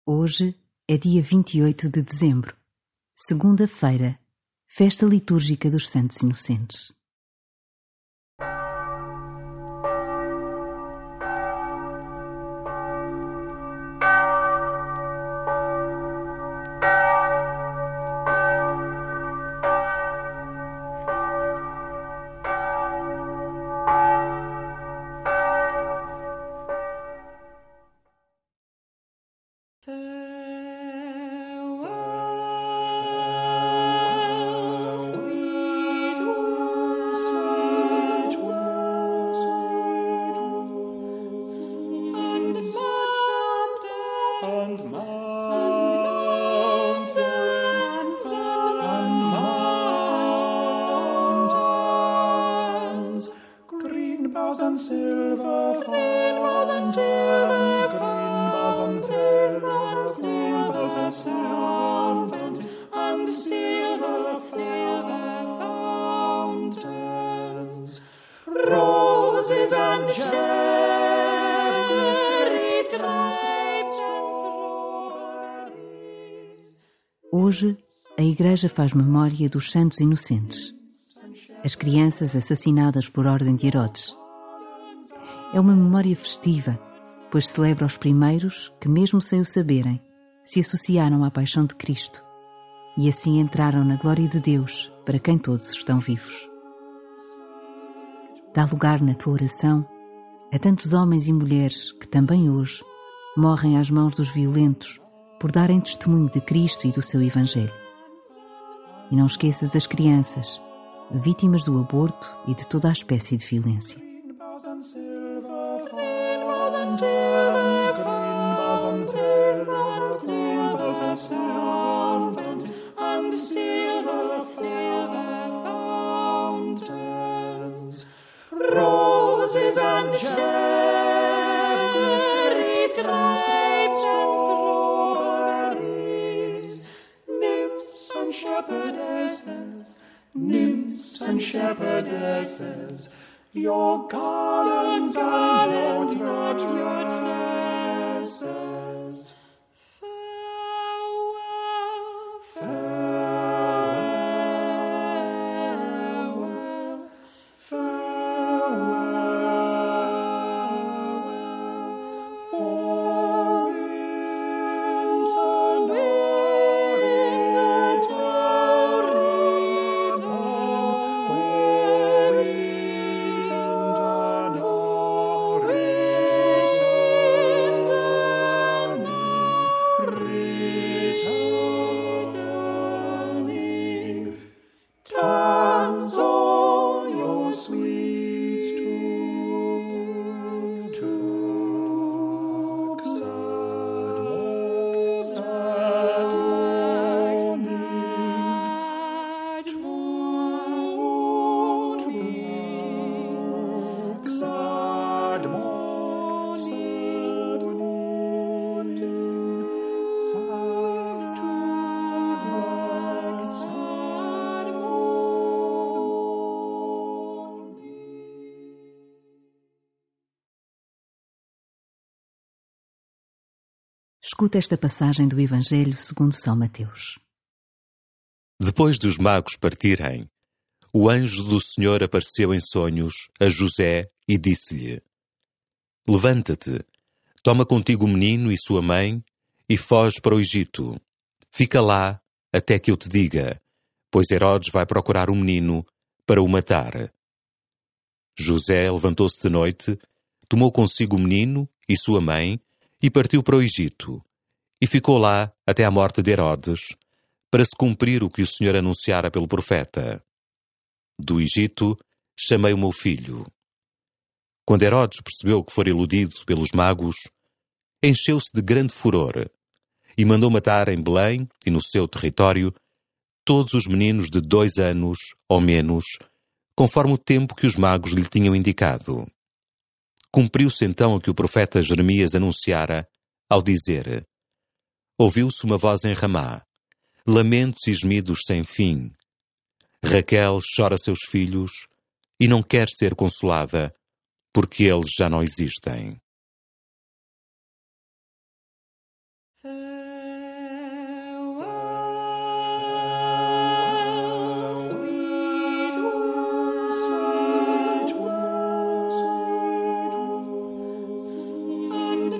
Hoje é dia 28 de dezembro, segunda-feira, festa litúrgica dos Santos Inocentes. Hoje, a Igreja faz memória dos Santos Inocentes, as crianças assassinadas por ordem de Herodes. É uma memória festiva, pois celebra os primeiros que, mesmo sem o saberem, se associaram à paixão de Cristo e assim entraram na glória de Deus, para quem todos estão vivos. Dá lugar na tua oração a tantos homens e mulheres que também hoje morrem às mãos dos violentos por darem testemunho de Cristo e do seu Evangelho. E não esqueças as crianças, vítimas do aborto e de toda a espécie de violência. Nymphs and shepherdesses, your garlands and your tresses. Farewell, farewell, farewell, for Escuta esta passagem do Evangelho segundo São Mateus. Depois dos magos partirem, o anjo do Senhor apareceu em sonhos a José e disse-lhe: Levanta-te, toma contigo o menino e sua mãe e foge para o Egito. Fica lá até que eu te diga, pois Herodes vai procurar o menino para o matar. José levantou-se de noite, tomou consigo o menino e sua mãe e partiu para o Egito, e ficou lá até à morte de Herodes, para se cumprir o que o Senhor anunciara pelo profeta. Do Egito chamei o meu filho. Quando Herodes percebeu que fora iludido pelos magos, encheu-se de grande furor, e mandou matar em Belém e no seu território todos os meninos de 2 anos ou menos, conforme o tempo que os magos lhe tinham indicado. Cumpriu-se então o que o profeta Jeremias anunciara, ao dizer: Ouviu-se uma voz em Ramá, lamentos e gemidos sem fim. Raquel chora seus filhos e não quer ser consolada, porque eles já não existem. Farewell, sweet old, sweet old, and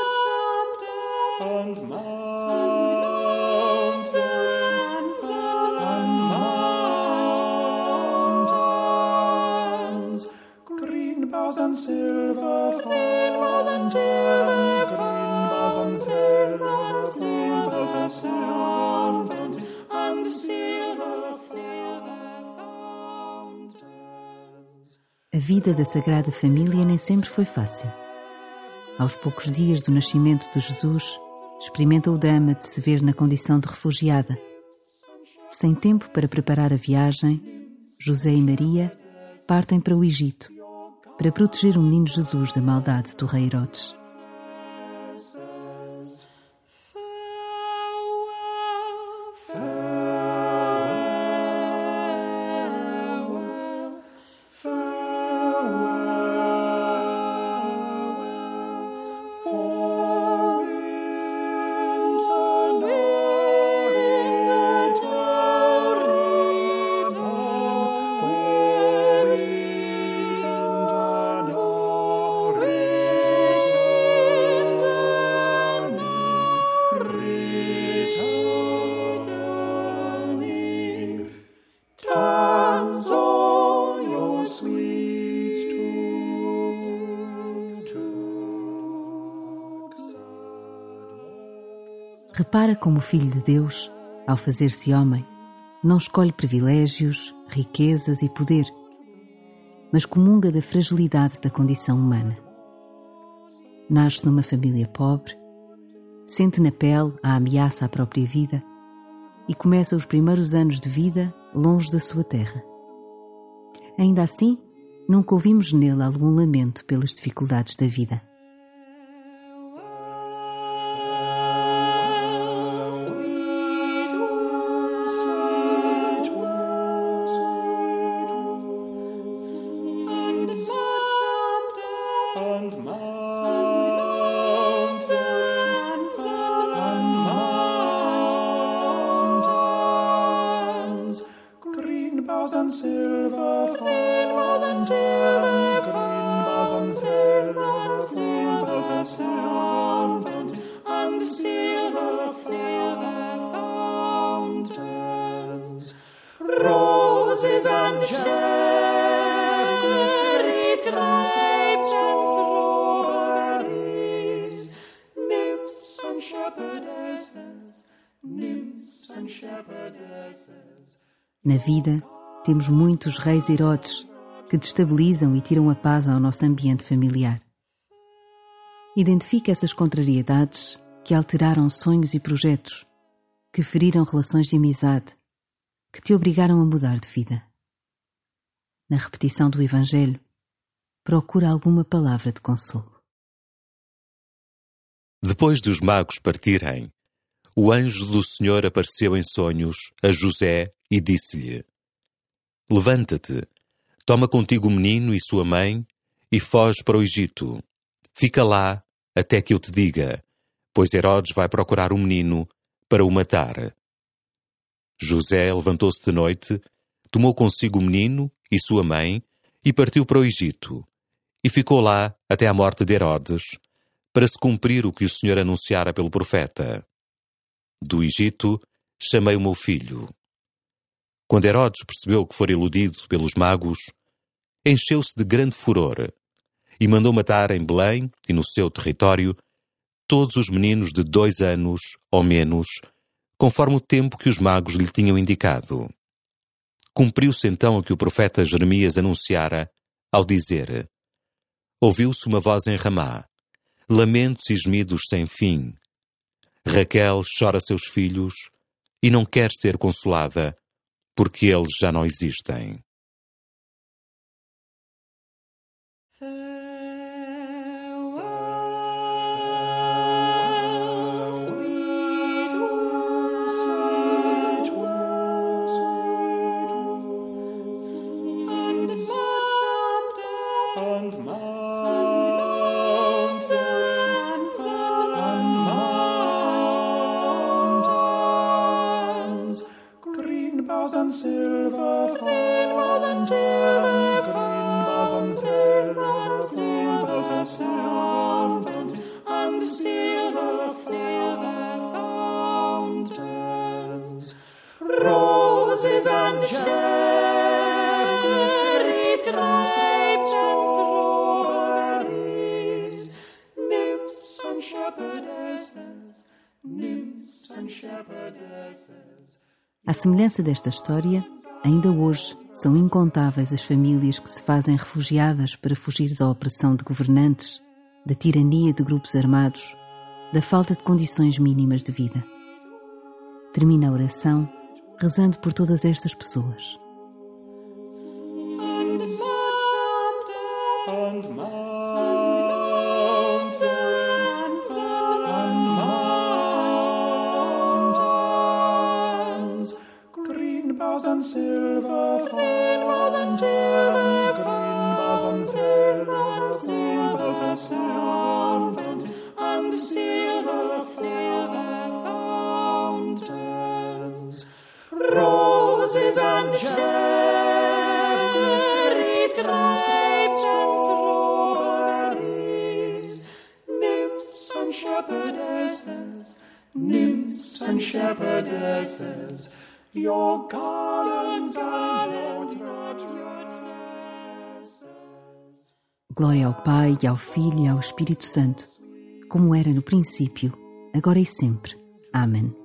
mountains, green boughs and silver fountains, green boughs and silver fountains, and silver fountains. A vida da Sagrada Família nem sempre foi fácil. Aos poucos dias do nascimento de Jesus, experimenta o drama de se ver na condição de refugiada. Sem tempo para preparar a viagem, José e Maria partem para o Egito para proteger o menino Jesus da maldade do rei Herodes. Repara como o Filho de Deus, ao fazer-se homem, não escolhe privilégios, riquezas e poder, mas comunga da fragilidade da condição humana. Nasce numa família pobre, sente na pele a ameaça à própria vida e começa os primeiros anos de vida longe da sua terra. Ainda assim, nunca ouvimos nele algum lamento pelas dificuldades da vida. And silver fountains, green boughs and silver fountains, and silver fountains, roses and cherries, grapes and strawberries, nymphs and shepherdesses, nymphs and shepherdesses. Na vida, temos muitos reis Herodes que destabilizam e tiram a paz ao nosso ambiente familiar. Identifica essas contrariedades que alteraram sonhos e projetos, que feriram relações de amizade, que te obrigaram a mudar de vida. Na repetição do Evangelho, procura alguma palavra de consolo. Depois dos magos partirem, o anjo do Senhor apareceu em sonhos a José e disse-lhe: Levanta-te, toma contigo o menino e sua mãe e foge para o Egito. Fica lá até que eu te diga, pois Herodes vai procurar o menino para o matar. José levantou-se de noite, tomou consigo o menino e sua mãe e partiu para o Egito, e ficou lá até à morte de Herodes, para se cumprir o que o Senhor anunciara pelo profeta. Do Egito chamei o meu filho. Quando Herodes percebeu que fora iludido pelos magos, encheu-se de grande furor e mandou matar em Belém e no seu território todos os meninos de 2 anos ou menos, conforme o tempo que os magos lhe tinham indicado. Cumpriu-se então o que o profeta Jeremias anunciara ao dizer: Ouviu-se uma voz em Ramá, lamentos e gemidos sem fim. Raquel chora seus filhos e não quer ser consolada, porque eles já não existem. boughs and silver fountains, green boughs and silver fountains, and silver fountains, roses and cherries, grapes and strawberries, nymphs and shepherdesses, nymphs and shepherdesses. À semelhança desta história, ainda hoje são incontáveis as famílias que se fazem refugiadas para fugir da opressão de governantes, da tirania de grupos armados, da falta de condições mínimas de vida. Termina a oração rezando por todas estas pessoas. Boughs and silver fountains, green boughs and silver fountains, and silver fountains, roses and cherries, grapes and strawberries, nymphs and shepherdesses, nymphs and shepherdesses, your garlands and your tresses. Glória ao Pai, e ao Filho e ao Espírito Santo, como era no princípio, agora e sempre. Amém.